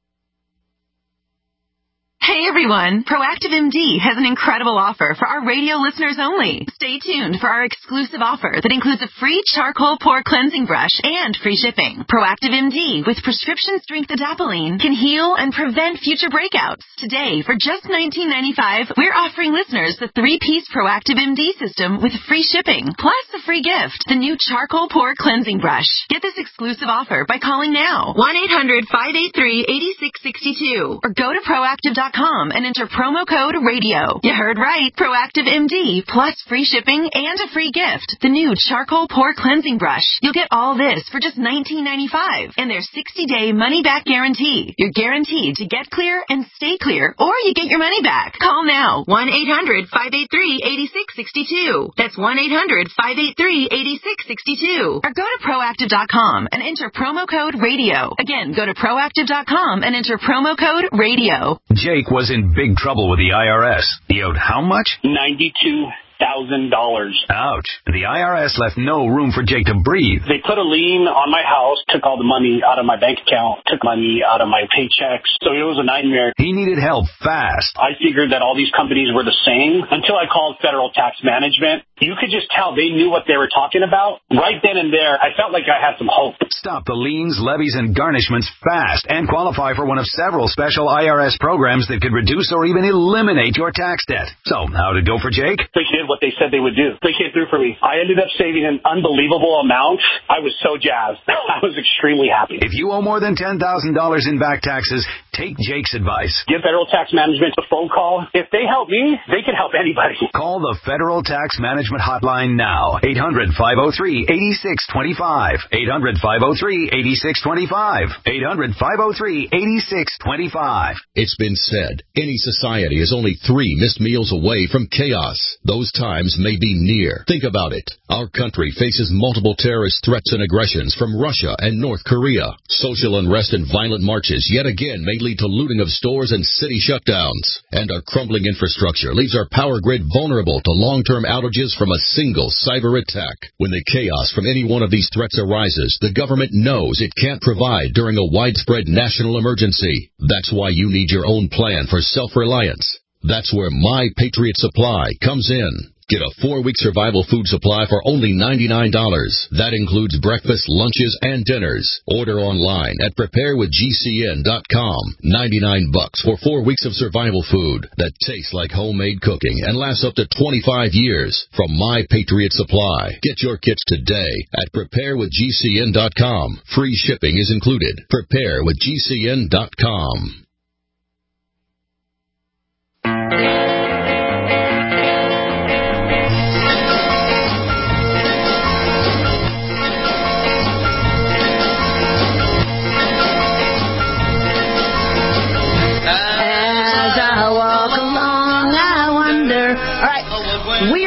Hey everyone, Proactive M D has an incredible offer for our radio listeners only. Stay tuned for our exclusive offer that includes a free charcoal pore cleansing brush and free shipping. Proactive M D with prescription strength adapalene can heal and prevent future breakouts. Today, for just nineteen ninety-five dollars, we're offering listeners the three-piece Proactive M D system with free shipping, plus a free gift, the new charcoal pore cleansing brush. Get this exclusive offer by calling now, one eight hundred, five eight three, eight six six two, or go to proactive dot com and enter promo code radio. You heard right. Proactive M D plus free shipping and a free gift, the new charcoal pore cleansing brush. You'll get all this for just nineteen ninety-five dollars and their sixty-day money-back guarantee. You're guaranteed to get clear and stay clear, or you get your money back. Call now, one eight hundred, five eight three, eight six six two. That's one eight hundred, five eight three, eight six six two. Or go to proactive dot com and enter promo code radio. Again, go to proactive dot com and enter promo code radio. Jake was in big trouble with the I R S. He owed how much? ninety-two thousand dollars. Ouch. The I R S left no room for Jake to breathe. They put a lien on my house, took all the money out of my bank account, took money out of my paychecks. So it was a nightmare. He needed help fast. I figured that all these companies were the same until I called Federal Tax Management. You could just tell they knew what they were talking about. Right then and there, I felt like I had some hope. Stop the liens, levies, and garnishments fast and qualify for one of several special I R S programs that could reduce or even eliminate your tax debt. So, how'd it go for Jake? They did what they said they would do. They came through for me. I ended up saving an unbelievable amount. I was so jazzed. I was extremely happy. If you owe more than ten thousand dollars in back taxes, take Jake's advice. Give Federal Tax Management a phone call. If they help me, they can help anybody. Call the Federal Tax Management Hotline now. eight hundred, five oh three, eight six two five. eight hundred, five oh three, eight six two five. eight hundred, five oh three, eight six two five. It's been said, any society is only three missed meals away from chaos. Those times may be near. Think about it. Our country faces multiple terrorist threats and aggressions from Russia and North Korea. Social unrest and violent marches yet again may lead to looting of stores and city shutdowns. And our crumbling infrastructure leaves our power grid vulnerable to long-term outages from a single cyber attack. When the chaos from any one of these threats arises, the government knows it can't provide during a widespread national emergency. That's why you need your own plan for self-reliance. That's where My Patriot Supply comes in. Get a four-week survival food supply for only ninety-nine dollars. That includes breakfast, lunches, and dinners. Order online at prepare with G C N dot com. ninety-nine bucks for four weeks of survival food that tastes like homemade cooking and lasts up to twenty-five years from My Patriot Supply. Get your kits today at prepare with G C N dot com. Free shipping is included. prepare with G C N dot com.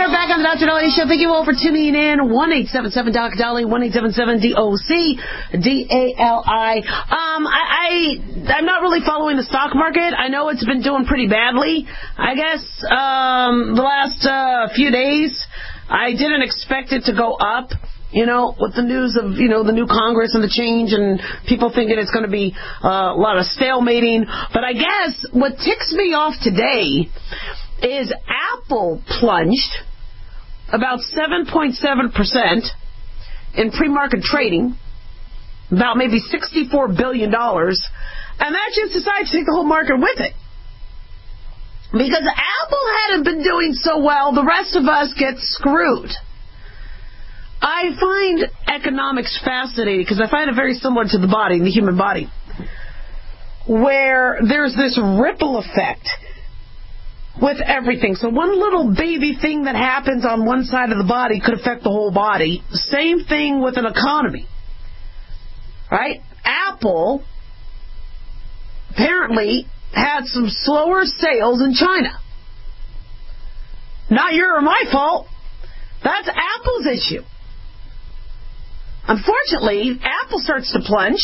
are back on the Doctor Dolly Show. Thank you all for tuning in. one eight seven seven Doc Dolly, one eight seven seven D O C D A L I. Um, I, I, I'm not really following the stock market. I know it's been doing pretty badly. I guess um, the last uh, few days, I didn't expect it to go up. You know, with the news of, you know, the new Congress and the change and people thinking it's going to be uh, a lot of stalemating. But I guess what ticks me off today is Apple plunged about seven point seven percent in pre-market trading, about maybe sixty-four billion dollars, and that just decided to take the whole market with it. Because Apple hadn't been doing so well, the rest of us get screwed. I find economics fascinating because I find it very similar to the body, the human body, where there's this ripple effect with everything. So one little baby thing that happens on one side of the body could affect the whole body. Same thing with an economy. Right? Apple apparently had some slower sales in China. Not your or my fault. That's Apple's issue. Unfortunately, Apple starts to plunge,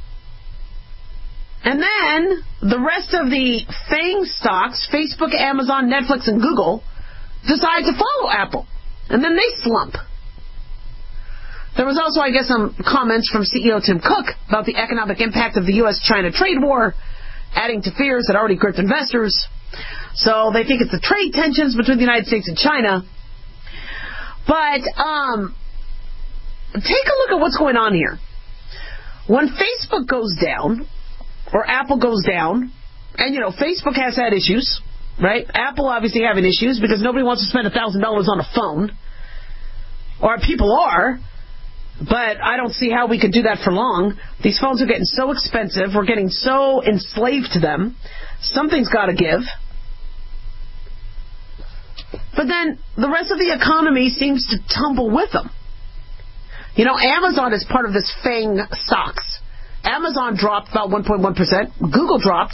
and then the rest of the FANG stocks, Facebook, Amazon, Netflix, and Google, decide to follow Apple, and then they slump. There was also, I guess, some comments from C E O Tim Cook about the economic impact of the U S China trade war, adding to fears that already gripped investors. So they think it's the trade tensions between the United States and China. But, um... take a look at what's going on here. When Facebook goes down, or Apple goes down, and, you know, Facebook has had issues, right? Apple obviously having issues because nobody wants to spend one thousand dollars on a phone. Or people are, but I don't see how we could do that for long. These phones are getting so expensive. We're getting so enslaved to them. Something's got to give. But then the rest of the economy seems to tumble with them. You know, Amazon is part of this FANG stocks. Amazon dropped about one point one percent. Google dropped.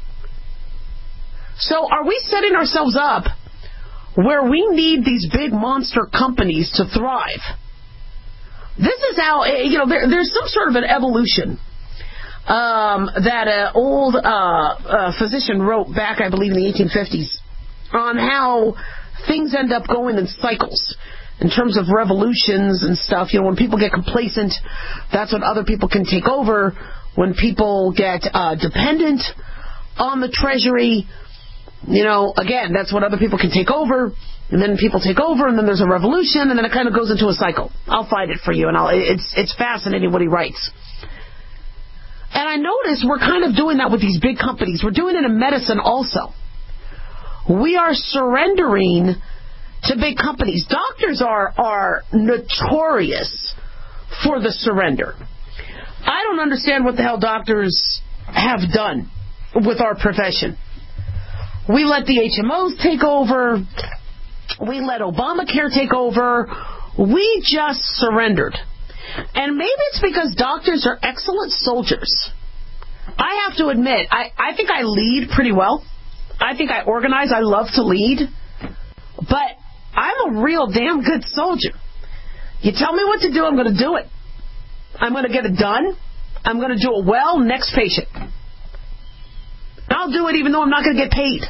So are we setting ourselves up where we need these big monster companies to thrive? This is how, you know, there, there's some sort of an evolution um, that an old uh, uh, physician wrote back, I believe, in the eighteen fifties on how things end up going in cycles. In terms of revolutions and stuff, you know, when people get complacent, that's when other people can take over. When people get uh, dependent on the treasury, you know, again, that's when other people can take over. And then people take over, and then there's a revolution, and then it kind of goes into a cycle. I'll find it for you, and I'll, it's it's fascinating what he writes. And I notice we're kind of doing that with these big companies. We're doing it in medicine also. We are surrendering to big companies. Doctors are are notorious for the surrender. I don't understand what the hell doctors have done with our profession. We let the H M Os take over. We let Obamacare take over. We just surrendered. And maybe it's because doctors are excellent soldiers. I have to admit, I, I think I lead pretty well. I think I organize. I love to lead. But I'm a real damn good soldier. You tell me what to do, I'm going to do it. I'm going to get it done. I'm going to do it well. Next patient. I'll do it even though I'm not going to get paid.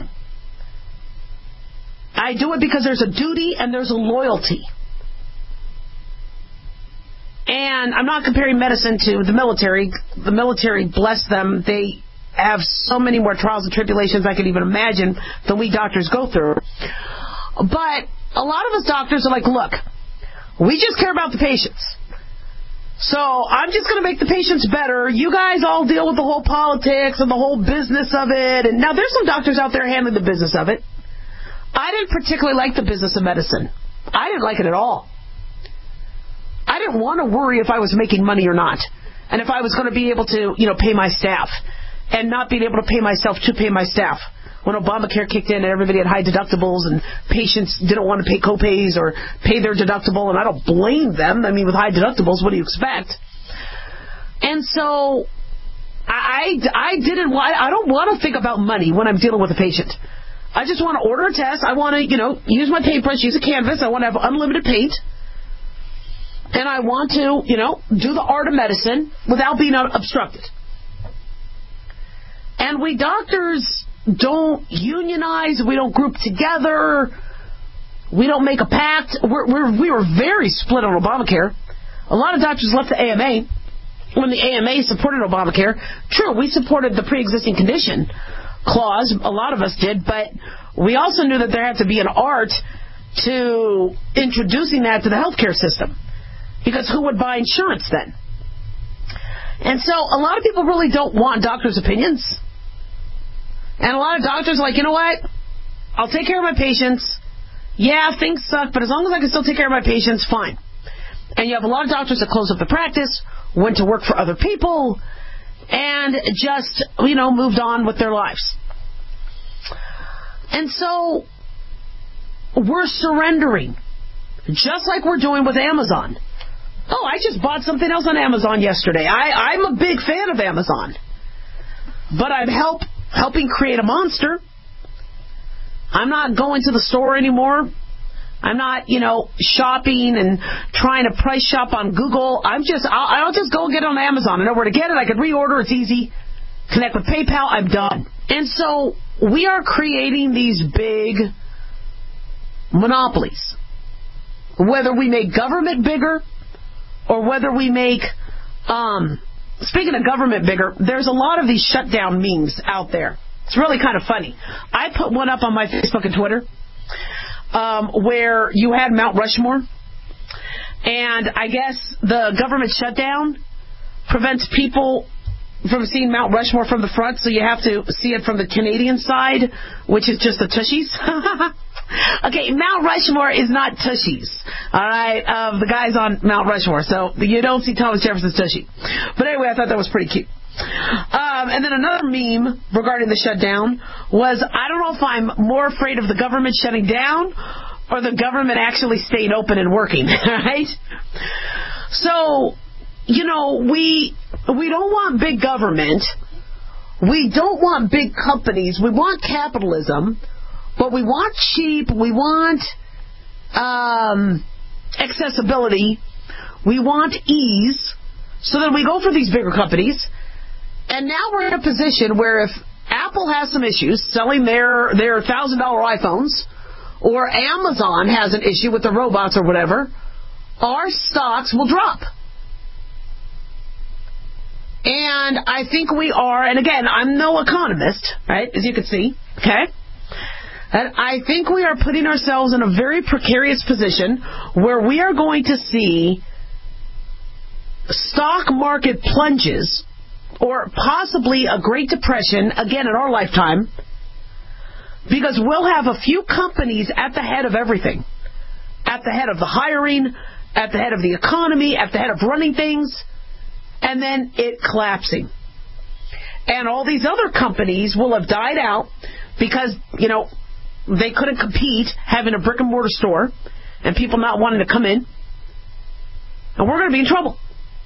I do it because there's a duty and there's a loyalty. And I'm not comparing medicine to the military. The military, bless them, they have so many more trials and tribulations I can even imagine than we doctors go through. But a lot of us doctors are like, look, we just care about the patients. So I'm just going to make the patients better. You guys all deal with the whole politics and the whole business of it. And now there's some doctors out there handling the business of it. I didn't particularly like the business of medicine. I didn't like it at all. I didn't want to worry if I was making money or not. And if I was going to be able to, you know, pay my staff. And not being able to pay myself to pay my staff. When Obamacare kicked in and everybody had high deductibles and patients didn't want to pay copays or pay their deductible, and I don't blame them. I mean, with high deductibles, what do you expect? And so I, I didn't want, I don't want to think about money when I'm dealing with a patient. I just want to order a test. I want to, you know, use my paintbrush, use a canvas. I want to have unlimited paint. And I want to, you know, do the art of medicine without being obstructed. And we doctors don't unionize. We don't group together. We don't make a pact. We're, we're, we were very split on Obamacare. A lot of doctors left the A M A when the A M A supported Obamacare. True, we supported the pre-existing condition clause. A lot of us did. But we also knew that there had to be an art to introducing that to the healthcare system. Because who would buy insurance then? And so a lot of people really don't want doctors' opinions. And a lot of doctors are like, you know what? I'll take care of my patients. Yeah, things suck, but as long as I can still take care of my patients, fine. And you have a lot of doctors that closed up the practice, went to work for other people, and just, you know, moved on with their lives. And so we're surrendering, just like we're doing with Amazon. Oh, I just bought something else on Amazon yesterday. I, I'm a big fan of Amazon. But I'm help, helping create a monster. I'm not going to the store anymore. I'm not, you know, shopping and trying to price shop on Google. I'm just, I'll, I'll just go get it on Amazon. I know where to get it. I can reorder. It's easy. Connect with PayPal. I'm done. And so we are creating these big monopolies. Whether we make government bigger or whether we make, um, speaking of government bigger, there's a lot of these shutdown memes out there. It's really kind of funny. I put one up on my Facebook and Twitter um, where you had Mount Rushmore, and I guess the government shutdown prevents people from seeing Mount Rushmore from the front, so you have to see it from the Canadian side, which is just the tushies. Okay, Mount Rushmore is not tushies, all right, of the guys on Mount Rushmore, so you don't see Thomas Jefferson's tushy. But anyway, I thought that was pretty cute. Um, and then another meme regarding the shutdown was, I don't know if I'm more afraid of the government shutting down or the government actually staying open and working, right? So, you know, we we don't want big government. We don't want big companies. We want capitalism, but we want cheap. We want um, accessibility. We want ease. So then we go for these bigger companies. And now we're in a position where if Apple has some issues selling their their one thousand dollars iPhones, or Amazon has an issue with the robots or whatever, our stocks will drop. And I think we are, and again, I'm no economist, right, as you can see, okay? And I think we are putting ourselves in a very precarious position where we are going to see stock market plunges, or possibly a Great Depression, again in our lifetime, because we'll have a few companies at the head of everything. At the head of the hiring, at the head of the economy, at the head of running things, and then it collapsing. And all these other companies will have died out because, you know, they couldn't compete having a brick and mortar store and people not wanting to come in. And we're going to be in trouble.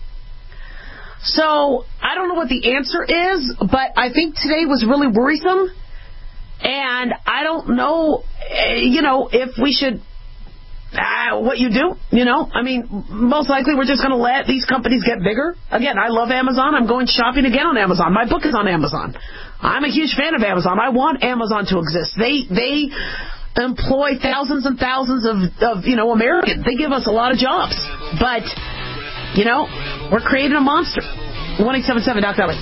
So, I don't know what the answer is, but I think today was really worrisome. And I don't know, you know, if we should, uh, what you do, you know. I mean, most likely we're just going to let these companies get bigger. Again, I love Amazon. I'm going shopping again on Amazon. My book is on Amazon. I'm a huge fan of Amazon. I want Amazon to exist. They they employ thousands and thousands of, of you know, Americans. They give us a lot of jobs. But, you know, we're creating a monster. one eight seven seven Doc Valley.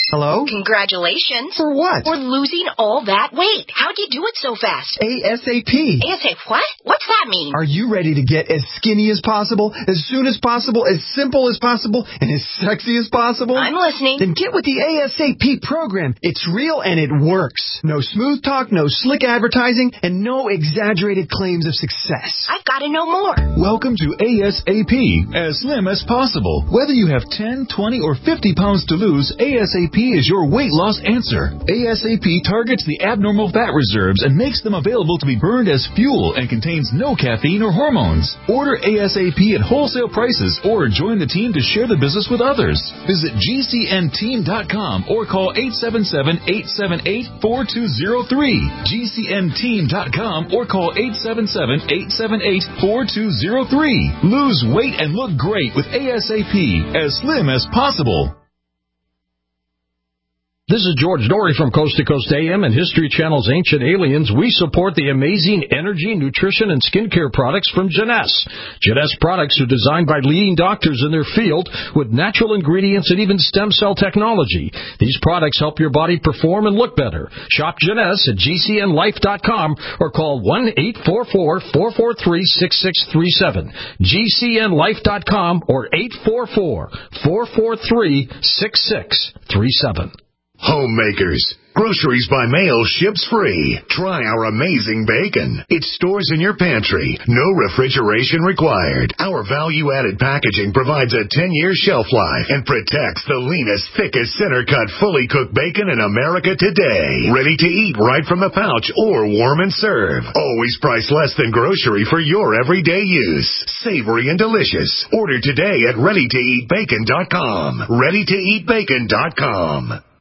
Hello? Congratulations. For what? For losing all that weight. How'd you do it so fast? ASAP. ASAP what? What's that mean? Are you ready to get as skinny as possible, as soon as possible, as simple as possible, and as sexy as possible? I'm listening. Then get with the ASAP program. It's real and it works. No smooth talk, no slick advertising, and no exaggerated claims of success. I've got to know more. Welcome to ASAP, as slim as possible. Whether you have ten, twenty, or fifty pounds to lose, ASAP is your weight loss answer. ASAP targets the abnormal fat reserves and makes them available to be burned as fuel and contains no caffeine or hormones. Order ASAP at wholesale prices or join the team to share the business with others. Visit G C N team dot com or call eight seven seven, eight seven eight, four two zero three. G C N team dot com or call eight seven seven, eight seven eight, four two zero three. Lose weight and look great with ASAP, as slim as possible. This is George Dory from Coast to Coast A M and History Channel's Ancient Aliens. We support the amazing energy, nutrition, and skincare products from Jeunesse. Jeunesse products are designed by leading doctors in their field with natural ingredients and even stem cell technology. These products help your body perform and look better. Shop Jeunesse at G C N life dot com or call one eight four four, four four three, six six three seven. G C N life dot com or eight four four, four four three, six six three seven. Homemakers. Groceries by mail ships free. Try our amazing bacon. It stores in your pantry. No refrigeration required. Our value-added packaging provides a ten-year shelf life and protects the leanest, thickest, center-cut, fully cooked bacon in America today. Ready to eat right from the pouch or warm and serve. Always priced less than grocery for your everyday use. Savory and delicious. Order today at ready to eat bacon dot com. ready to eat bacon dot com.